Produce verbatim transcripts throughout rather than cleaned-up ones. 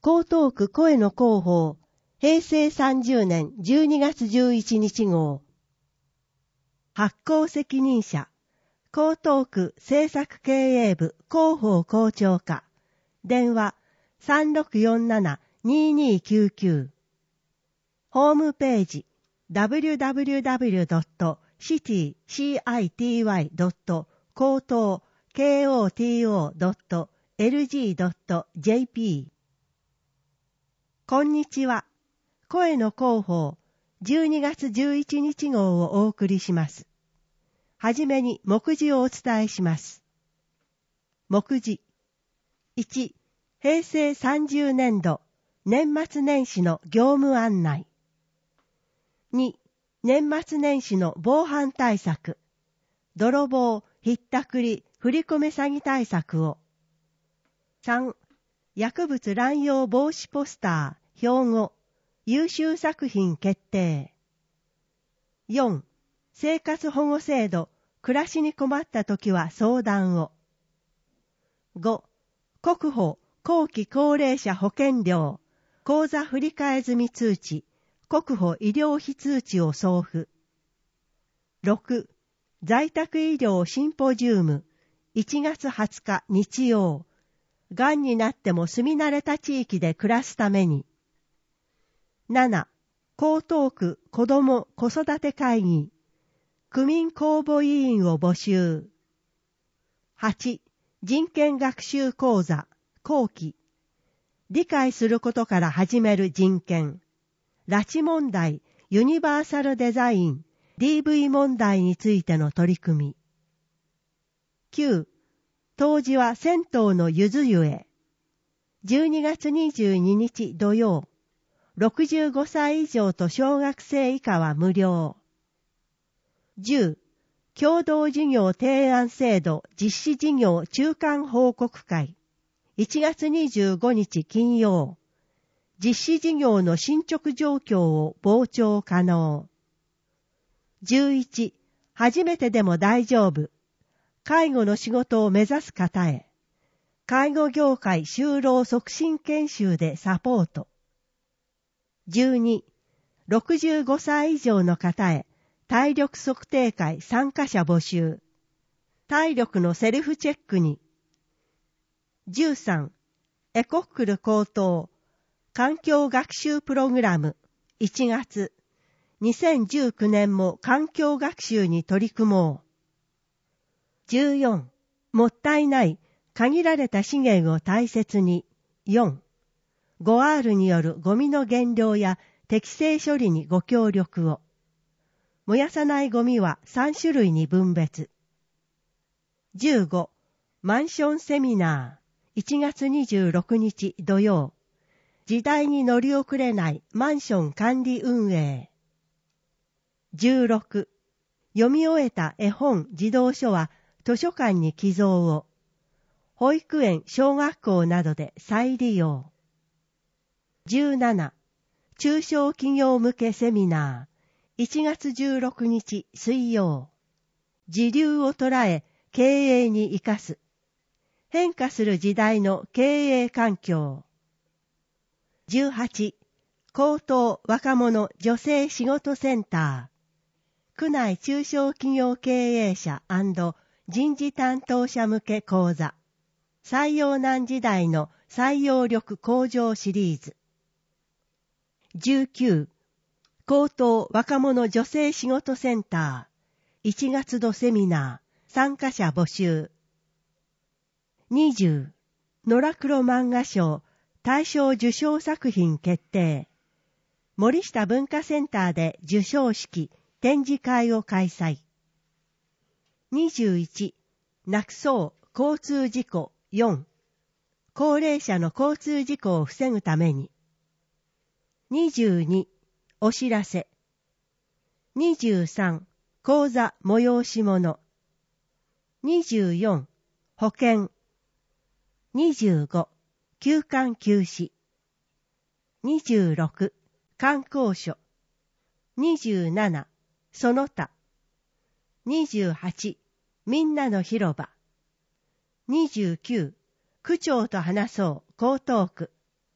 江東区声の広報、へいせいさんじゅうねんじゅうにがつじゅういちにち号。発行責任者、江東区政策経営部広報校長課。電話 さんろくよんななにーにーきゅうきゅう。ホームページ ダブリューダブリューダブリュードットシティドットコートードットエルジードットジェーピー。こんにちは。声の広報じゅうにがつじゅういちにち号をお送りします。はじめに目次をお伝えします。目次いち、へいせいさんじゅうねんど年末年始の業務案内。に、年末年始の防犯対策。泥棒、ひったくり、振り込め詐欺対策を。さん、薬物乱用防止ポスター、標語、優秀作品決定。よん、生活保護制度、暮らしに困ったときは相談を。ご、国保、後期高齢者保険料、口座振替済み通知、国保医療費通知を送付。ろく、在宅医療シンポジウム、いちがつはつか日曜、がんになっても住み慣れた地域で暮らすために。なな、江東区子ども子育て会議、区民公募委員を募集。はち、人権学習講座、後期。理解することから始める人権。拉致問題、ユニバーサルデザイン、ディーブイ 問題についての取り組み。きゅう、当時は銭湯のゆず湯へ。じゅうにがつにじゅうににち土曜。ろくじゅうごさい以上と小学生以下は無料。じゅう、共同事業提案制度実施事業中間報告会。いちがつにじゅうごにち金曜。実施事業の進捗状況を傍聴可能。じゅういち、初めてでも大丈夫。介護の仕事を目指す方へ。介護業界就労促進研修でサポート。じゅうに、ろくじゅうごさい以上の方へ。体力測定会参加者募集。体力のセルフチェックに。じゅうさん、エコックル高等環境学習プログラムいちがつ。にせんじゅうきゅうねんも環境学習に取り組もう。じゅうよん、もったいない限られた資源を大切に。よん、ごアール によるゴミの減量や適正処理にご協力を。燃やさないゴミはさんしゅるいに分別。じゅうご、マンションセミナーいちがつにじゅうろくにち土曜。時代に乗り遅れないマンション管理運営。じゅうろく、読み終えた絵本児童書は図書館に寄贈を。保育園、小学校などで再利用。じゅうなな、中小企業向けセミナーいちがつじゅうろくにち水曜。時流を捉え経営に生かす。変化する時代の経営環境。じゅうはち、高等若者女性仕事センター。区内中小企業経営者&人事担当者向け講座。採用難時代の採用力向上シリーズ。じゅうきゅう、高等若者女性仕事センター。いちがつ度セミナー。参加者募集。にじゅう、野良黒漫画賞。大賞受賞作品決定。森下文化センターで授賞式、展示会を開催。にじゅういち、なくそう交通事故よん。高齢者の交通事故を防ぐために。にじゅうに、お知らせ。にじゅうさん、講座催し物。にじゅうよん、保険。にじゅうご、休館休止。にじゅうろく、観光所。にじゅうなな、その他。にじゅうはち、みんなの広場。にじゅうきゅう、区長と話そう江東区。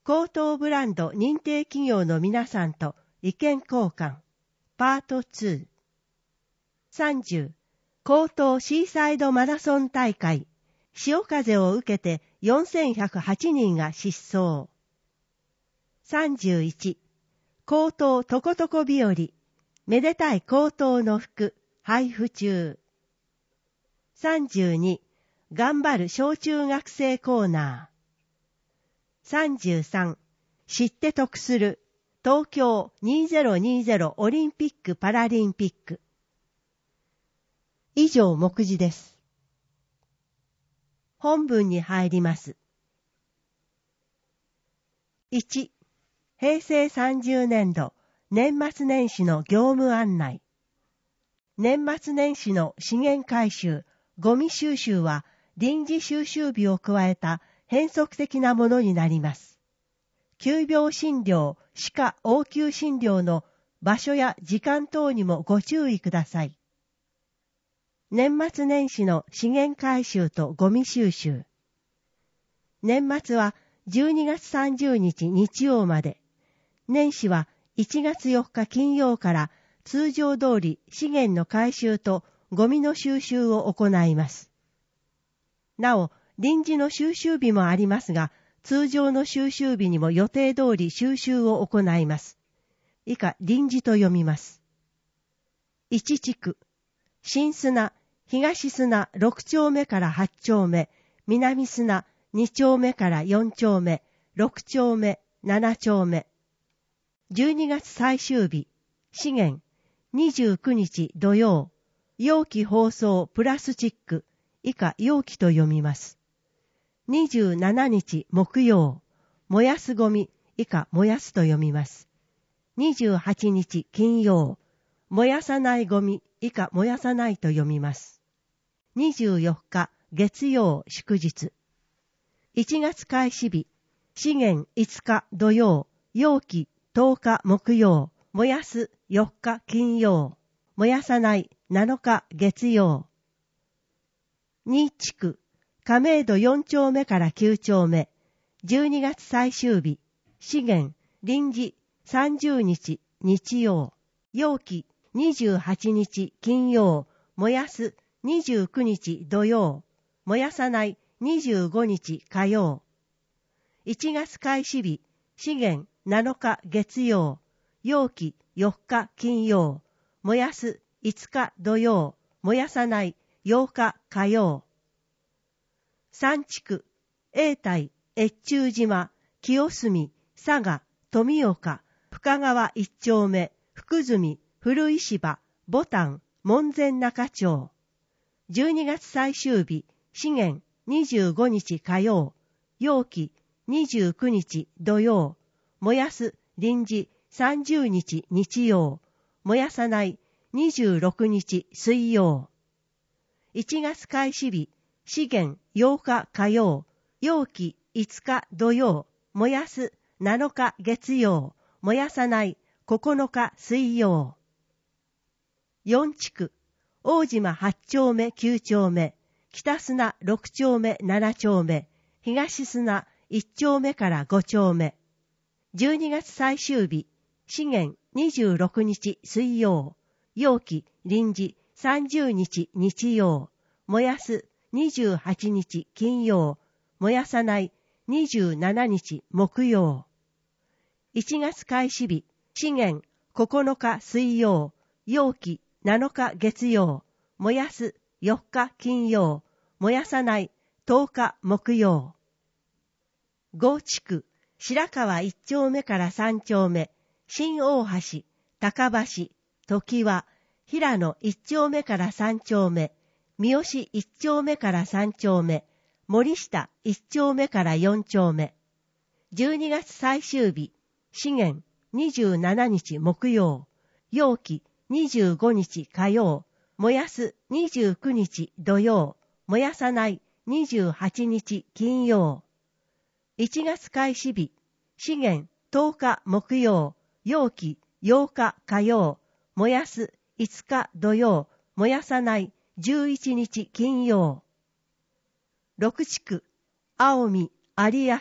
高等ブランド認定企業の皆さんと意見交換パートツー。さんじゅう高等シーサイドマラソン大会潮風を受けてよんせんひゃくはちにんが失踪。さんじゅういち高等とことこ日和めでたい高等の服配布中。さんじゅうに頑張る小中学生コーナー。さんじゅうさん知って得する東京にせんにじゅうオリンピック・パラリンピック。以上目次です。本文に入ります。いち、平成さんじゅうねんど年末年始の業務案内。年末年始の資源回収、ゴミ収集は臨時収集日を加えた変則的なものになります。急病診療、歯科応急診療の場所や時間等にもご注意ください。年末年始の資源回収とゴミ収集。年末はじゅうにがつさんじゅうにち日曜まで、年始はいちがつよっか金曜から通常通り資源の回収とゴミの収集を行います。なお、臨時の収集日もありますが、通常の収集日にも予定通り収集を行います。以下、臨時と読みます。いち地区、新砂、東砂ろくちょうめからはちちょうめ、南砂にちょうめからよんちょうめ、ろくちょうめ、ななちょうめ。じゅうにがつ最終日、資源、にじゅうくにち土曜、容器包装プラスチック、以下容器と読みます。にじゅうしちにち木曜、燃やすゴミ、以下燃やすと読みます。にじゅうはちにち金曜、燃やさないゴミ、以下燃やさないと読みます。にじゅうよっか月曜祝日。いちがつ開始日、資源いつか土曜、容器とおか木曜、燃やすよっか金曜、燃やさないなのか月曜。に地区、亀戸よんちょうめからきゅうちょうめ、じゅうにがつ最終日、資源臨時さんじゅうにち日曜、容器にじゅうはちにち金曜、燃やすにじゅうくにち土曜、燃やさないにじゅうごにち火曜。いちがつ開始日、資源なのか月曜、容器よっか金曜、燃やすいつか土曜、燃やさないようか火曜。さん地区、永代、越中島、清澄、佐賀、富岡、深川一丁目、福住、古石場、牡丹、門前仲町。じゅうにがつ最終日、資源にじゅうごにち火曜、容器にじゅうくにち土曜、燃やす臨時さんじゅうにち日曜、燃やさないにじゅうろくにち水曜。いちがつ開始日、資源ようか火曜、容器いつか土曜、燃やすなのか月曜、燃やさないここのか水曜。よん地区、大島はちちょうめきゅうちょうめ、北砂ろくちょうめななちょうめ、東砂いちちょうめからごちょうめ。じゅうにがつ最終日、資源にじゅうろくにち水曜、容器臨時さんじゅうにち日曜、燃やすにじゅうはちにち金曜、燃やさないにじゅうしちにち木曜。いちがつ開始日、資源ここのか水曜、容器なのか月曜、燃やすよっか金曜、燃やさないとおか木曜。ご地区、白川いちちょうめからさんちょうめ、新大橋、高橋、常盤、平野いちちょうめからさんちょうめ、三好いちちょうめからさんちょうめ、森下いちちょうめからよんちょうめ。じゅうにがつ最終日、資源にじゅうしちにち木曜、容器にじゅうごにち火曜、燃やすにじゅうくにち土曜、燃やさないにじゅうはちにち金曜。いちがつ開始日、資源とおか木曜、容器ようか火曜、燃やすいつか土曜、燃やさないじゅういちにち金曜。ろく地区、青海、有明、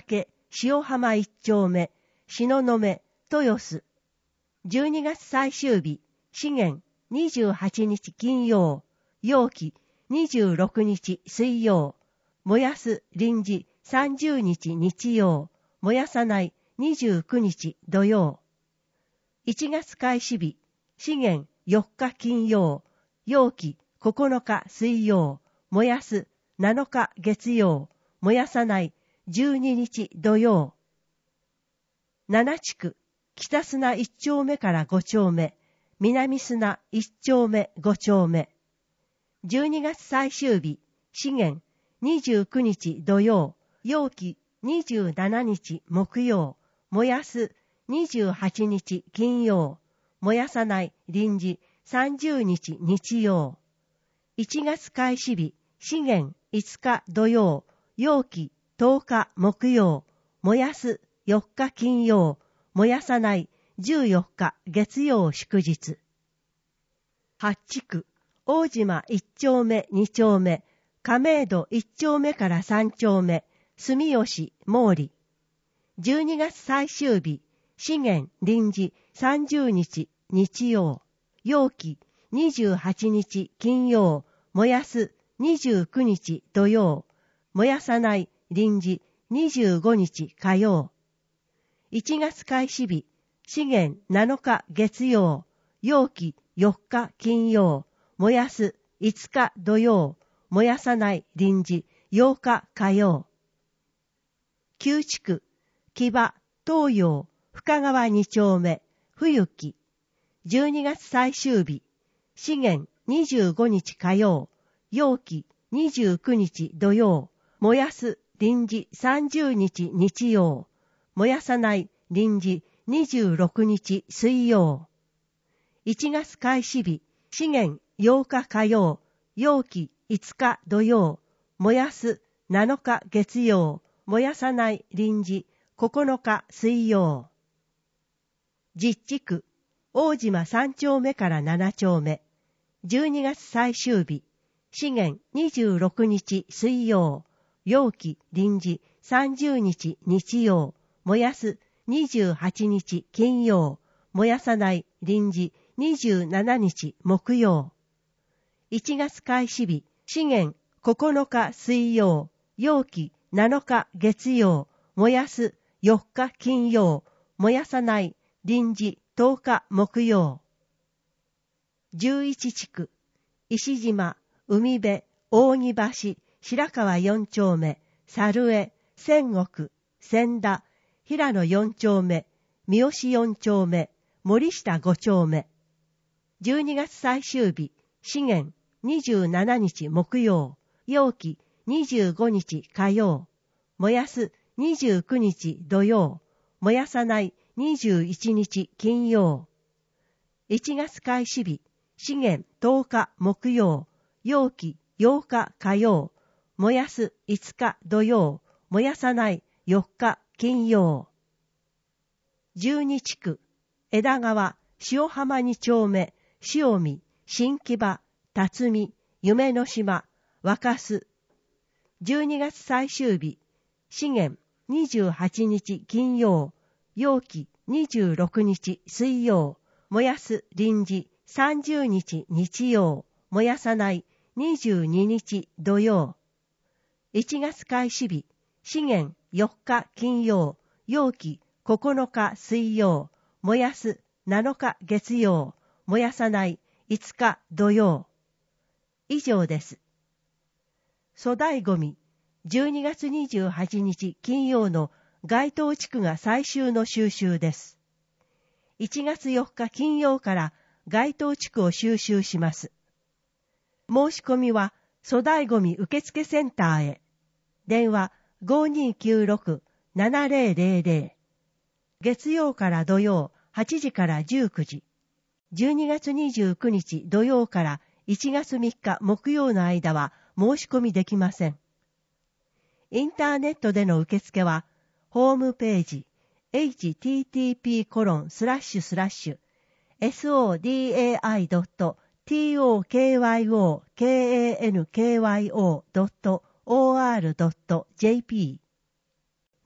塩浜一丁目、東雲、豊洲。じゅうにがつ最終日、資源にじゅうはちにち金曜、陽気にじゅうろくにち水曜、燃やす臨時さんじゅうにち日曜、燃やさないにじゅうくにち土曜。いちがつ開始日、資源よっか金曜、陽気ここのか水曜、燃やすなのか月曜、燃やさないじゅうににち土曜。七地区、北砂いっ丁目からご丁目、南砂いっ丁目ご丁目。じゅうにがつ最終日、資源にじゅうくにち土曜、陽気にじゅうしちにち木曜、燃やすにじゅうはちにち金曜、燃やさない臨時さんじゅうにち日曜。いちがつ開始日、資源いつか土曜、陽気とおか木曜、燃やすよっか金曜、燃やさないじゅうよっか月曜祝日。八地区、大島いっ丁目に丁目、亀戸いっ丁目からさん丁目、住吉毛利。じゅうにがつ最終日、資源臨時さんじゅうにち日曜、陽気にじゅうはちにち金曜、燃やすにじゅうくにち土曜、燃やさない臨時にじゅうごにち火曜。いちがつ開始日、資源なのか月曜、陽気よっか金曜、燃やすいつか土曜、燃やさない臨時ようか火曜。旧地区、木場、東洋、深川に丁目、冬木。じゅうにがつ最終日、資源にじゅうごにち火曜、陽気にじゅうくにち土曜、燃やす臨時さんじゅうにち日曜、燃やさない臨時にじゅうろくにち水曜。いちがつ開始日、資源ようか火曜、陽気いつか土曜、燃やすなのか月曜、燃やさない臨時ここのか水曜。実地区、大島さん丁目からなな丁目、じゅうにがつ最終日、資源にじゅうろくにち水曜、陽気臨時さんじゅうにち日曜、燃やすにじゅうはちにち金曜、燃やさない臨時にじゅうしちにち木曜。いちがつ開始日、資源ここのか水曜、陽気なのか月曜、燃やすよっか金曜、燃やさない臨時とおか木曜。じゅういち地区、石島、海辺、扇橋、白川よん丁目、猿江、仙石、千田、平野よん丁目、三好よん丁目、森下ご丁目。じゅうにがつ最終日、資源にじゅうしちにち木曜、陽気にじゅうごにち火曜、燃やすにじゅうくにち土曜、燃やさないにじゅういちにち金曜。いちがつ開始日、資源とおか木曜、陽気ようか火曜、燃やすいつか土曜、燃やさないよっか金曜。じゅうに地区、枝川、塩浜に丁目、塩見、新木場、辰巳、夢の島、若洲。じゅうにがつ最終日、資源にじゅうはちにち金曜、陽気にじゅうろくにち水曜、燃やす臨時さんじゅうにち日曜、燃やさないにじゅうににち土曜。いちがつ開始日、資源よっか金曜、陽気ここのか水曜、燃やすなのか月曜、燃やさないいつか土曜。以上です。粗大ごみ、じゅうにがつにじゅうはちにち金曜の該当地区が最終の収集です。いちがつよっか金曜から該当地区を収集します。申し込みは粗大ごみ受付センターへ。電話 ごーにーきゅうろく ななぜろぜろぜろ。月曜から土曜はちじからじゅうくじ。じゅうにがつにじゅうくにち土曜からいちがつみっか木曜の間は申し込みできません。インターネットでの受付は、ホームページ エイチティーティーピーコロンスラッシュスラッシュエスオーディーエーアイドットトーキョーカンキョードットオーアールドットジェーピー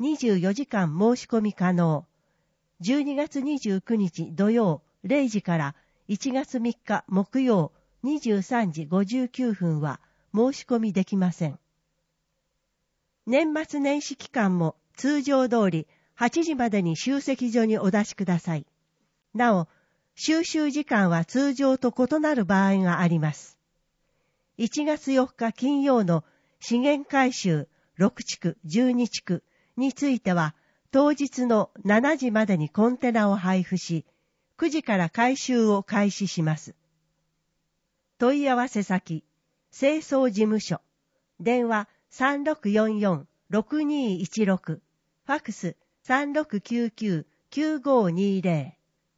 にじゅうよじかん申し込み可能。じゅうにがつにじゅうくにち土曜れいじからいちがつみっか木曜にじゅうさんじごじゅうきゅうふんは申し込みできません。年末年始期間も通常通りはちじまでに集積所にお出しください。なお、収集時間は通常と異なる場合があります。いちがつよっか金曜の資源回収ろくちくじゅうにちくについては、当日のしちじまでにコンテナを配布し、くじから回収を開始します。問い合わせ先、清掃事務所、電話 さんろくよんよんろくにいちろく、ファクス さんろくきゅうきゅうきゅうごにぜろ。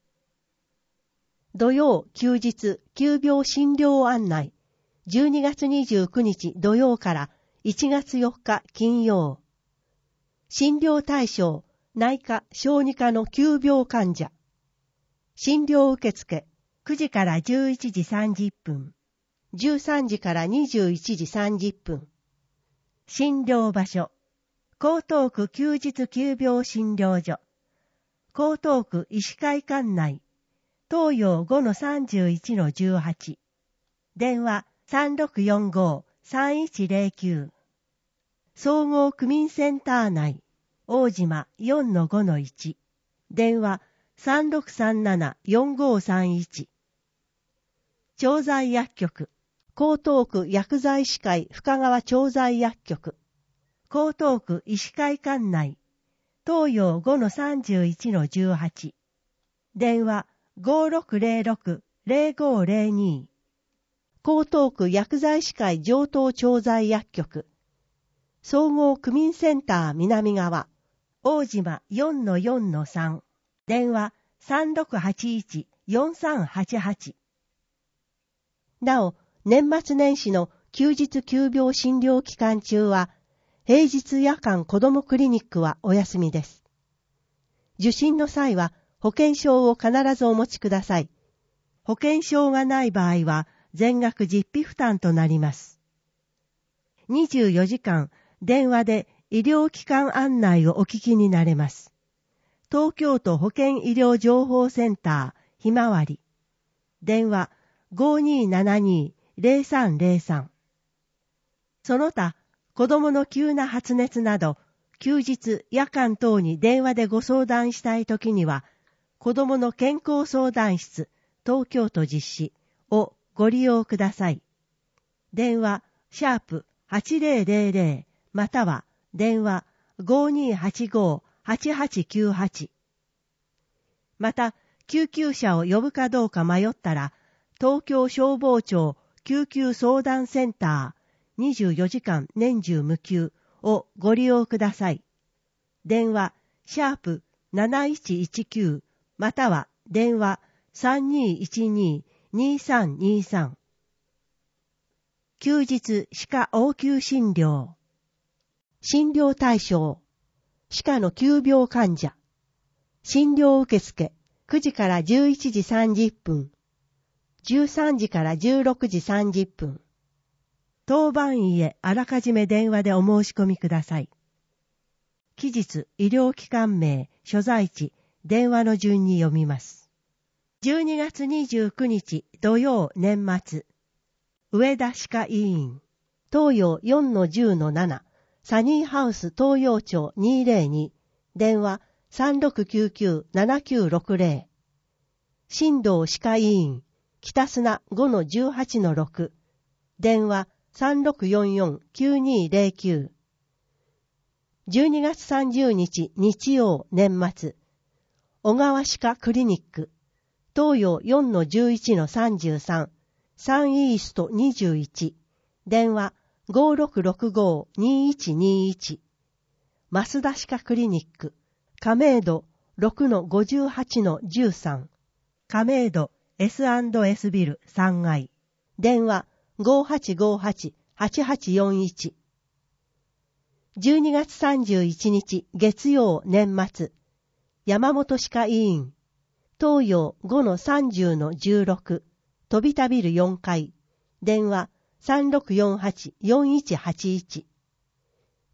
土曜休日急病診療案内、じゅうにがつにじゅうくにち土曜からいちがつよっか金曜。診療対象、内科・小児科の急病患者。診療受付、くじからじゅういちじさんじゅっぷん、じゅうさんじからにじゅういちじさんじゅっぷん。診療場所、江東区休日急病診療所、江東区医師会館内、東洋 ごのさんじゅういちのじゅうはち、電話 さんろくよんごさんいちぜろきゅう、総合区民センター内、大島 よんのごのいち、電話 さんろくさんななよんごさんいち、調剤薬局、江東区薬剤師会深川調剤薬局、江東区医師会館内、東洋 ごのさんじゅういちのじゅうはち、電話 ごろくぜろろくぜろごぜろに、江東区薬剤師会上東調剤薬局、総合区民センター南側、大島 よんのよんのさん、電話 さんろくはちいちよんさんはちはち。なお、年末年始の休日急病診療期間中は、平日夜間子どもクリニックはお休みです。受診の際は保険証を必ずお持ちください。保険証がない場合は全額実費負担となります。にじゅうよじかん電話で医療機関案内をお聞きになれます。東京都保健医療情報センターひまわり、電話 ごにーななにーぜろさんぜろさん。その他、子供の急な発熱など、休日、夜間等に電話でご相談したいときには、子供の健康相談室、東京都実施をご利用ください。電話、シャープはちぜろぜろぜろ、または電話 ごにーはちごはちはちきゅうはち。また、救急車を呼ぶかどうか迷ったら、東京消防庁救急相談センターにじゅうよじかん年中無休をご利用ください。電話、シャープなないちいちきゅう、または電話 さんにーいちにーにーさんにーさん。休日歯科応急診療。診療対象、歯科の急病患者。診療受付、くじからじゅういちじさんじゅっぷん、じゅうさんじからじゅうろくじさんじゅっぷん。当番医へあらかじめ電話でお申し込みください。期日、医療機関名、所在地、電話の順に読みます。じゅうにがつにじゅうくにち土曜年末。上田歯科医院。東洋 よんのじゅうのなな。サニーハウス東洋町にーぜろに。電話 さんろくきゅうきゅうななきゅうろくぜろ。新道歯科医院。北砂 ごのじゅうはちのろく。電話 さんろくよんよんきゅうにーぜろきゅう。じゅうにがつさんじゅうにち日曜年末。小川歯科クリニック。東洋 よんのじゅういちのさんじゅうさん。サンイーストにじゅういち。電話 ごろくろくごにーいちにーいち。増田歯科クリニック。亀戸 ろくのごじゅうはちのじゅうさん。亀戸 エスアンドエス ビルさんがい。電話 ごはちごはちはちはちよんいち。じゅうにがつさんじゅういちにち月曜年末。山本歯科医院。東洋 ごのさんじゅうのじゅうろく。飛びたビルよんかい。電話 さんろくよんはちよんいちはちいち。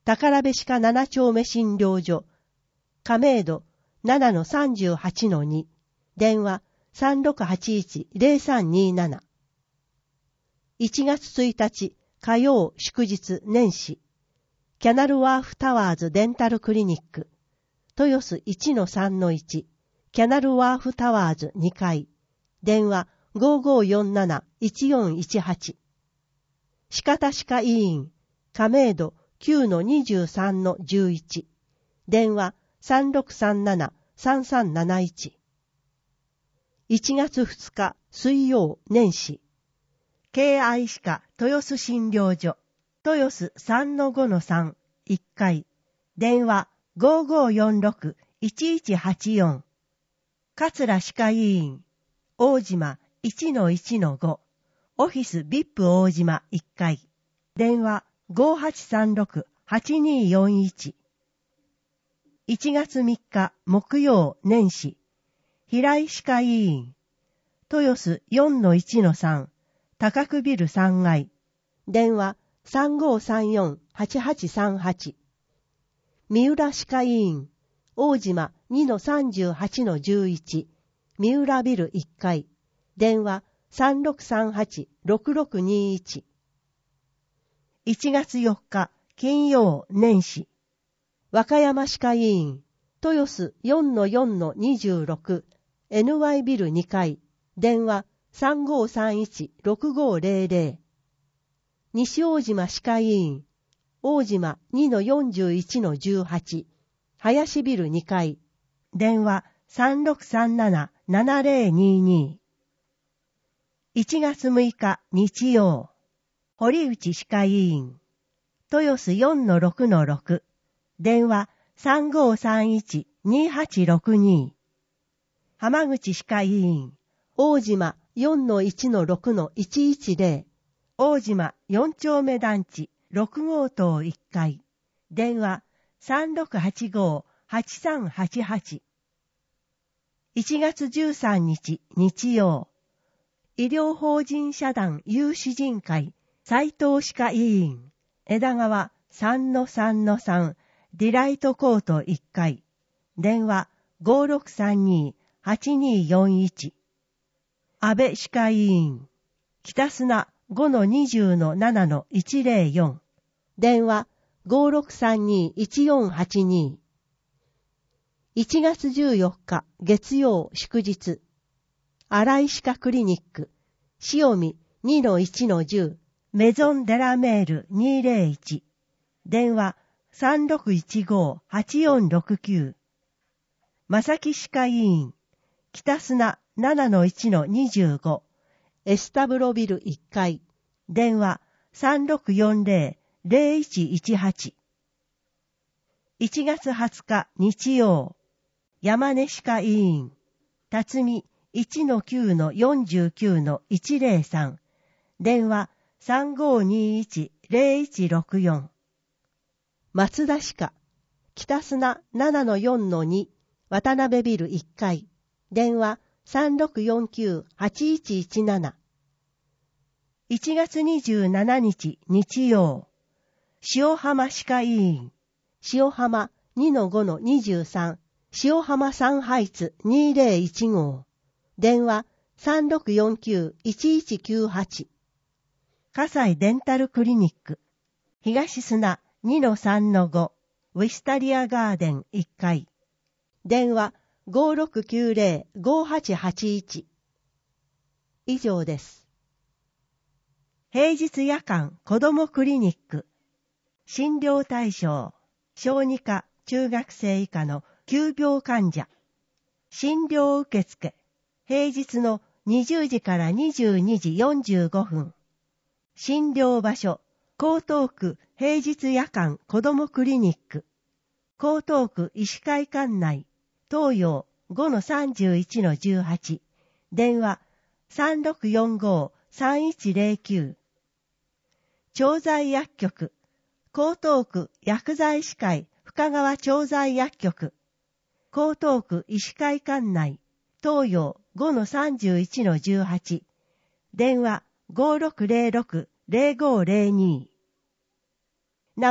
宝部鹿なな丁目診療所、亀戸 ななのさんじゅうはちのに、電話 さんろくはちいちゼロさんになな。いちがつついたち火曜祝日年始、キャナルワーフタワーズデンタルクリニック、豊洲 いちのさんのいち、キャナルワーフタワーズにかい、電話 ごーごーよんなないちよんいちはち。鹿田歯科医院、亀戸 きゅうのにじゅうさんのじゅういち、電話 さんろくさんななさんさんなないち。いちがつふつか水曜年始、敬愛歯科豊洲診療所、豊洲 さんのごのさん、いっかい、電話 ごーごーよんろくいちいちはちよん。桂歯科医院、大島 いちのいちのご、オフィス ブイアイピー 大島いっかい、電話 ごーはちさんろくはちにーよんいち。いちがつみっか木曜年始、平井歯科医院、豊洲 よんのいちのさん、高久ビルさんがい、電話 さんごーさんよんはちはちさんはち。三浦歯科医院、大島 にのさんじゅうはちのじゅういち、三浦ビルいっかい、電話 さんろくさんはちろくろくにいち。いちがつよっか金曜年始、和歌山歯科医院、豊洲 よんのよんのにじゅうろく、エヌワイ ビルにかい、電話 さんごーさんいちろくごーゼロゼロ。西大島歯科医院、大島 にのよんじゅういちのじゅうはち、林ビルにかい、電話 さんろくさんななななゼロにに。いちがつむいか日曜、堀内歯科医院、豊洲 よんのろくのろく、電話 さんごーさんいちにはちろくに。浜口歯科医院、大島 よんのいちのろくのいちいちゼロ、大島よん丁目団地ろくごうとういっかい、電話 さんろくはちごーはちさんはちはち。いちがつじゅうさんにち日曜、医療法人社団有志人会斉藤歯科医院、枝川 さんのさんのさん、ディライトコートいっかい、電話 ごーろくさんにーはちにーよんいち。安倍歯科医院、北砂 ごのにじゅうのななのいちゼロよん、電話 ごーろくさんにーいちよんはちに。いちがつじゅうよっか月曜祝日、新井歯科クリニック、塩見 にのいちのじゅう、メゾンデラメールにーゼロいち、電話 さんろくいちごーはちよんろくきゅう。正木歯科医院、北砂 ななのいちのにじゅうご、エスタブロビルいっかい、電話 さんろくよんゼロ ゼロいちいちはち。いちがつはつか日曜、山根歯科医院、辰巳 いちのきゅうのよんじゅうきゅうのいちゼロさん、電話 さんごーにいちゼロいちろくよん。松田歯科、北砂 ななのよんのに、渡辺ビルいっかい、電話 さんろくよんきゅうはちいちいちなな。いちがつにじゅうしちにち日曜、塩浜歯科医院、塩浜 にのごのにじゅうさん、塩浜さんハイツにゼロいちご、電話 さんろくよんきゅういちいちきゅうはち。葛西デンタルクリニック、東砂 にのさんのご、ウィスタリアガーデンいっかい、電話 ごーろくきゅうゼロ ごーはちはちいち。以上です。平日夜間子どもクリニック、診療対象、小児科中学生以下の急病患者、診療受付、平日のにじゅうじからにじゅうにじよんじゅうごふん、診療場所、江東区平日夜間子どもクリニック、江東区医師会館内、東洋 ごのさんじゅういちのじゅうはち、電話 さんろくよんごーさんいちゼロきゅう。調剤薬局、江東区薬剤師会深川調剤薬局、江東区医師会館内、東洋 ごのさんじゅういちのじゅうはち、電話 ごーろくゼロろくゼロごーゼロに。なお、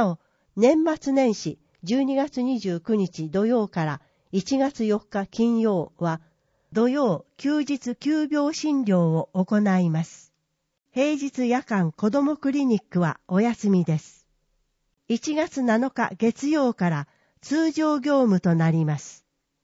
年末年始じゅうにがつにじゅうくにち土曜からいちがつよっか金曜は、土曜休日急病診療を行います。平日夜間子どもクリニックはお休みです。いちがつなのか月曜から通常業務となります。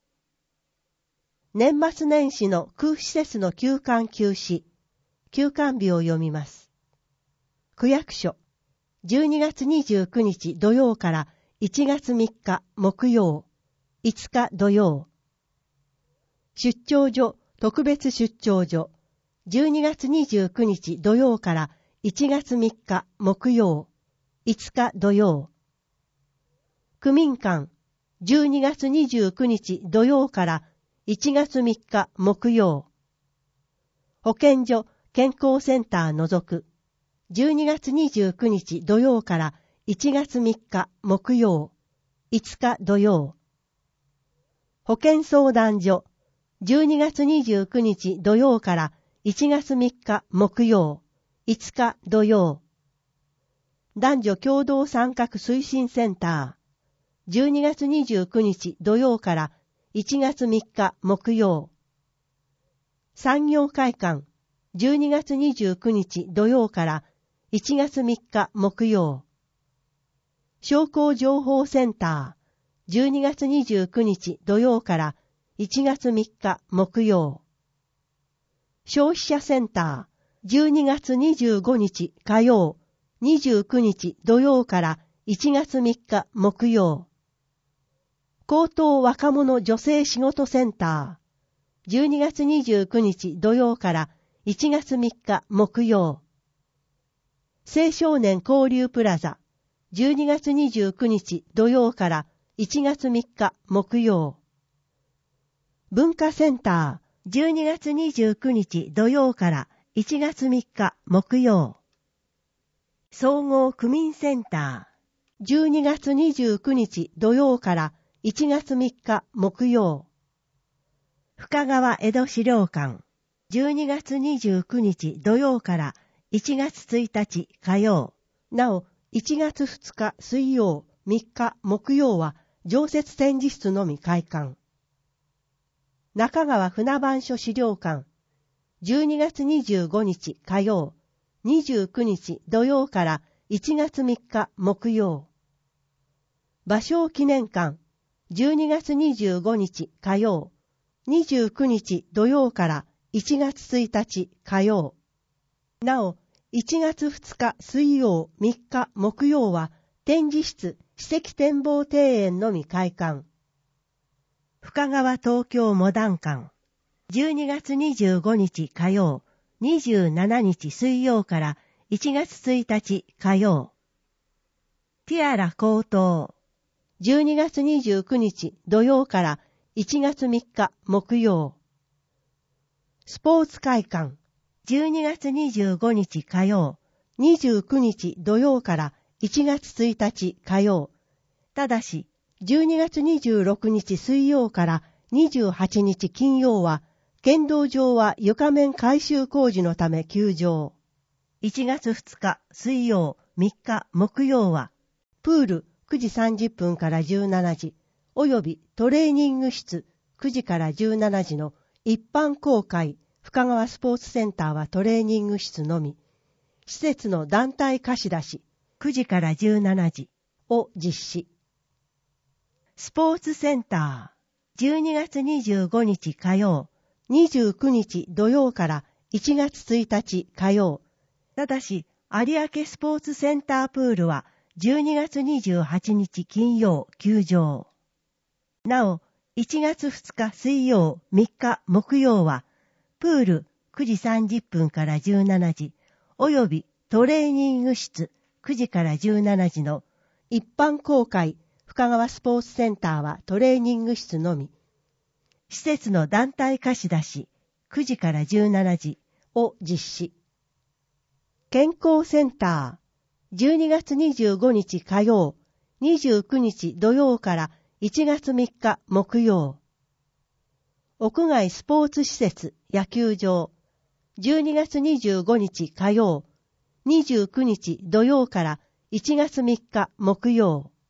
年末年始の区施設の休館休止、休館日を読みます。区役所、じゅうにがつにじゅうくにち土曜からいちがつみっか木曜、いつか土曜。出張所、特別出張所、じゅうにがつにじゅうくにち土曜からいちがつみっか木曜、いつか土曜。区民館、じゅうにがつにじゅうくにち土曜からいちがつみっか木曜。保健所、健康センター除く、じゅうにがつにじゅうくにち土曜からいちがつみっか木曜、いつか土曜。保健相談所、じゅうにがつにじゅうくにち土曜からいちがつみっか木曜、いつか土曜。男女共同参画推進センター、じゅうにがつにじゅうくにち土曜からいちがつみっか木曜。産業会館、じゅうにがつにじゅうくにち土曜からいちがつみっか木曜。商工情報センター、じゅうにがつにじゅうくにち土曜からいちがつみっか木曜。消費者センター、じゅうにがつにじゅうごにち火曜、にじゅうくにち土曜からいちがつみっか木曜。高等若者女性仕事センター、じゅうにがつにじゅうくにち土曜からいちがつみっか木曜。青少年交流プラザ、じゅうにがつにじゅうくにち土曜からいちがつみっか木曜。文化センター、じゅうにがつにじゅうくにち土曜からいちがつみっか木曜。総合区民センター、じゅうにがつにじゅうくにち土曜からいちがつみっか木曜。深川江戸資料館、じゅうにがつにじゅうくにち土曜からいちがつついたち火曜。なお、いちがつふつか水曜、みっか木曜は常設展示室のみ開館。中川船番所資料館、じゅうにがつにじゅうごにち火曜、にじゅうくにち土曜からいちがつみっか木曜。芭蕉記念館、じゅうにがつにじゅうごにち火曜、にじゅうくにち土曜からいちがつついたち火曜。なお、いちがつふつか水曜、みっか木曜は展示室、史跡展望庭園のみ開館。深川東京モダン館、じゅうにがつにじゅうごにち火曜、にじゅうしちにち水曜からいちがつついたち火曜。ティアラ高等、じゅうにがつにじゅうくにち土曜からいちがつみっか木曜。スポーツ会館、じゅうにがつにじゅうごにち火曜、にじゅうくにち土曜からいちがつついたち火曜。ただし、じゅうにがつにじゅうろくにち水曜からにじゅうはちにち金曜は、剣道場は床面改修工事のため休場。いちがつふつか水曜、みっか木曜は、プールくじさんじゅっぷんからじゅうしちじ、およびトレーニング室くじからじゅうしちじの一般公開、深川スポーツセンターはトレーニング室のみ、施設の団体貸し出しくじからじゅうしちじを実施。スポーツセンター、じゅうにがつにじゅうごにち火曜、にじゅうくにち土曜からいちがつついたち火曜。ただし、有明スポーツセンタープールはじゅうにがつにじゅうはちにち金曜休場。なお、いちがつふつか水曜、みっか木曜は、プールくじさんじゅっぷんからじゅうしちじ、およびトレーニング室くじからじゅうしちじの一般公開、深川スポーツセンターはトレーニング室のみ、施設の団体貸し出しくじからじゅうしちじを実施。健康センター、じゅうにがつにじゅうごにち火曜、にじゅうくにち土曜からいちがつみっか木曜。屋外スポーツ施設野球場、じゅうにがつにじゅうごにち火曜、にじゅうくにち土曜からいちがつみっか木曜。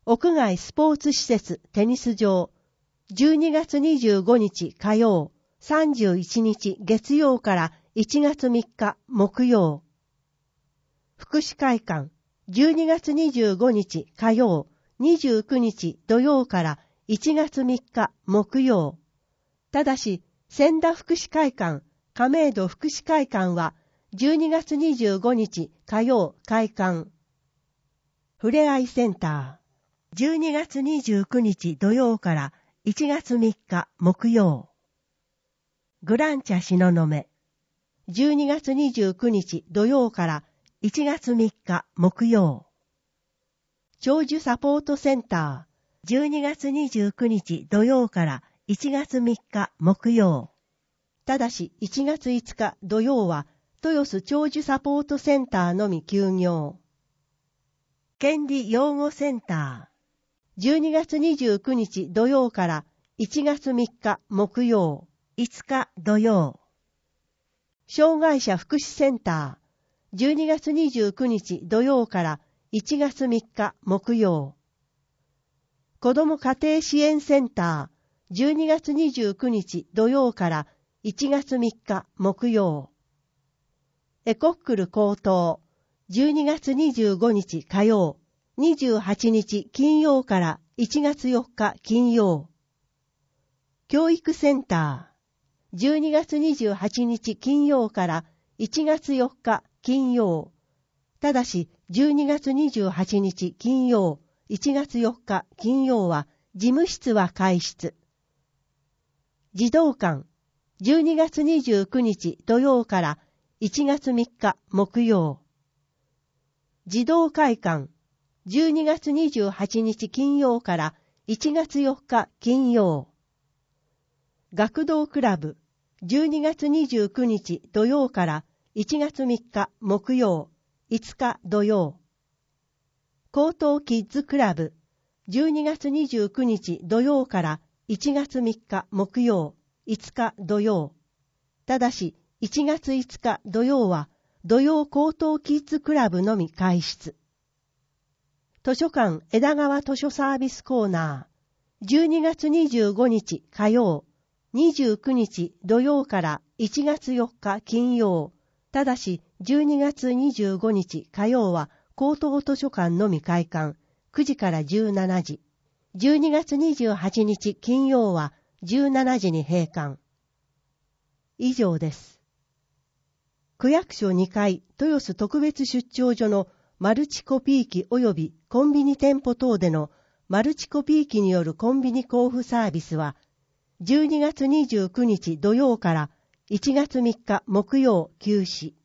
屋外スポーツ施設テニス場、じゅうにがつにじゅうごにち火曜、さんじゅういちにち月曜からいちがつみっか木曜。福祉会館、じゅうにがつにじゅうごにち火曜、にじゅうくにち土曜からいちがつみっか木曜。ただし、千田福祉会館、亀戸福祉会館はじゅうにがつにじゅうごにち火曜開館。ふれあいセンター、じゅうにがつにじゅうくにち土曜からいちがつみっか木曜。グランチャ東雲、じゅうにがつにじゅうくにち土曜からいちがつみっか木曜。長寿サポートセンター、じゅうにがつにじゅうくにち土曜からいちがつみっか木曜。ただしいちがついつか土曜は豊洲長寿サポートセンターのみ休業。権利養護センター、じゅうにがつにじゅうくにち土曜からいちがつみっか木曜、いつか土曜。障害者福祉センター、じゅうにがつにじゅうくにち土曜からいちがつみっか木曜。子ども家庭支援センター、じゅうにがつにじゅうくにち土曜からいちがつみっか木曜。エコックル高等、じゅうにがつにじゅうごにち火曜、にじゅうはちにち金曜からいちがつよっか金曜。教育センター、じゅうにがつにじゅうはちにち金曜からいちがつよっか金曜。ただし、じゅうにがつにじゅうはちにち金曜、いちがつよっか金曜は、事務室は開室。児童館、じゅうにがつにじゅうくにち土曜からいちがつみっか木曜。児童会館、じゅうにがつにじゅうはちにち金曜からいちがつよっか金曜。学童クラブ、じゅうにがつにじゅうくにち土曜からいちがつみっか木曜、いつか土曜。高等キッズクラブ、じゅうにがつにじゅうくにち土曜からいちがつみっか木曜、いつか土曜。ただし、いちがついつか土曜は、土曜高等キッズクラブのみ開室。図書館枝川図書サービスコーナー、じゅうにがつにじゅうごにち火曜、にじゅうくにち土曜からいちがつよっか金曜。ただし、じゅうにがつにじゅうごにち火曜は、高等図書館のみ開館、くじからじゅうしちじ。じゅうにがつにじゅうはちにち金曜は、じゅうしちじに閉館。以上です。区役所にかい豊洲特別出張所のマルチコピー機及びコンビニ店舗等でのマルチコピー機によるコンビニ交付サービスは、じゅうにがつにじゅうくにち土曜からいちがつみっか木曜休止。